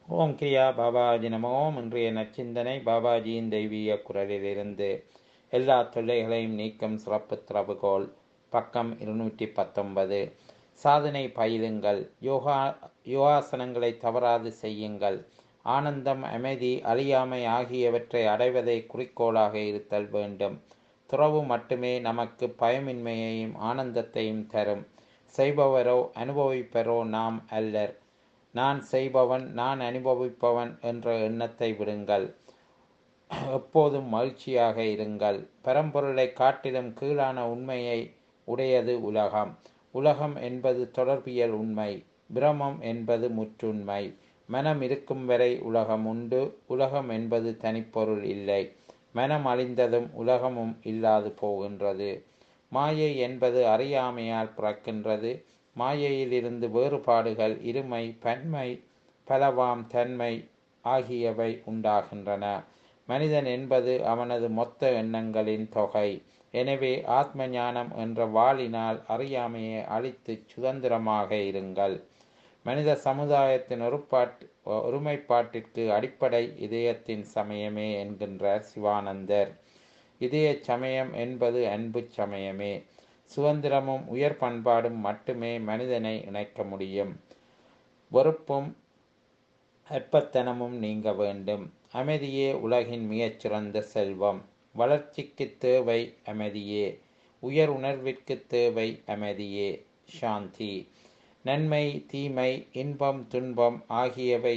ஓம் கிரியா பாபாஜி நமோ. இன்றைய நச்சிந்தனை பாபாஜியின் தெய்வீக குரலிலிருந்து. எல்லா தொல்லைகளையும் நீக்கும் சிறப்பு திறவுகோல். பக்கம் 219. சாதனை பயிலுங்கள். யோகாசனங்களை தவறாது செய்யுங்கள். ஆனந்தம், அமைதி, அழியாமை ஆகியவற்றை அடைவதை குறிக்கோளாக இருத்தல் வேண்டும். துறவு மட்டுமே நமக்கு பயமின்மையையும் ஆனந்தத்தையும் தரும். செய்பவரோ அனுபவிப்பரோ நாம் அல்லர். நான் செய்பவன், நான் அனுபவிப்பவன் என்ற எண்ணத்தை விடுங்கள். எப்போதும் மகிழ்ச்சியாக இருங்கள். பரம்பொருளை காட்டிலும் கீழான உண்மையை உடையது உலகம். உலகம் என்பது தொடர்பியல் உண்மை. பிரமம் என்பது முற்றுண்மை. மனம் இருக்கும் வரை உலகம் உண்டு. உலகம் என்பது தனிப்பொருள் இல்லை. மனம் அழிந்ததும் உலகமும் இல்லாது போகின்றது. மாயை என்பது அறியாமையால் பிறக்கின்றது. மாயையிலிருந்து வேறுபாடுகள், இருமை, பன்மை, பலவாம் தன்மை ஆகியவை உண்டாகின்றன. மனிதன் என்பது அவனது மொத்த எண்ணங்களின் தொகை. எனவே ஆத்ம ஞானம் என்ற வாளினால் அறியாமையை அழித்து சுதந்திரமாக இருங்கள். மனித சமுதாயத்தின் ஒருமைப்பாட்டிற்கு அடிப்படை இதயத்தின் சமயமே என்கின்றார் சிவானந்தர். இதய சமயம் என்பது அன்பு சமயமே. சுதந்திரமும் உயர் பண்பாடும் மட்டுமே மனிதனை இணைக்க முடியும். வெறுப்பும் அற்பத்தனமும் நீங்க வேண்டும். அமைதியே உலகின் மிகச்சிறந்த செல்வம். வளர்ச்சிக்கு தேவை அமைதியே. உயர் உணர்விற்கு தேவை அமைதியே. சாந்தி. நன்மை, தீமை, இன்பம், துன்பம் ஆகியவை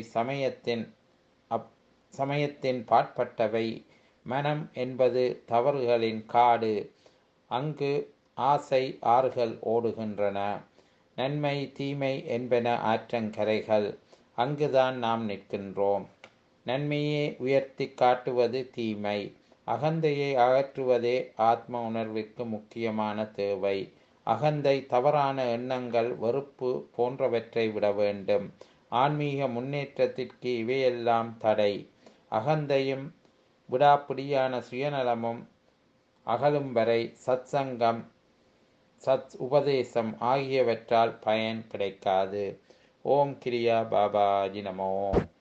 சமயத்தின் பாற்பட்டவை. மனம் என்பது தவறுகளின் காடு. அங்கு ஆசை ஆறுகள் ஓடுகின்றன. நன்மை, தீமை என்பன ஆற்றங்கரைகள். அங்குதான் நாம் நிற்கின்றோம். நன்மையை உயர்த்தி காட்டுவது தீமை. அகந்தையை அகற்றுவதே ஆத்ம உணர்விற்கு முக்கியமான தேவை. அகந்தை, தவறான எண்ணங்கள், வெறுப்பு போன்றவற்றை விட வேண்டும். ஆன்மீக முன்னேற்றத்திற்கு இவையெல்லாம் தடை. அகந்தையும் விடாப்பிடியான சுயநலமும் அகலும் வரை சத்சங்கம், சத் உபதேசம் ஆகியவற்றால் பயன் கிடைக்காது. ஓம் கிரியா பாபாஜி நமோ.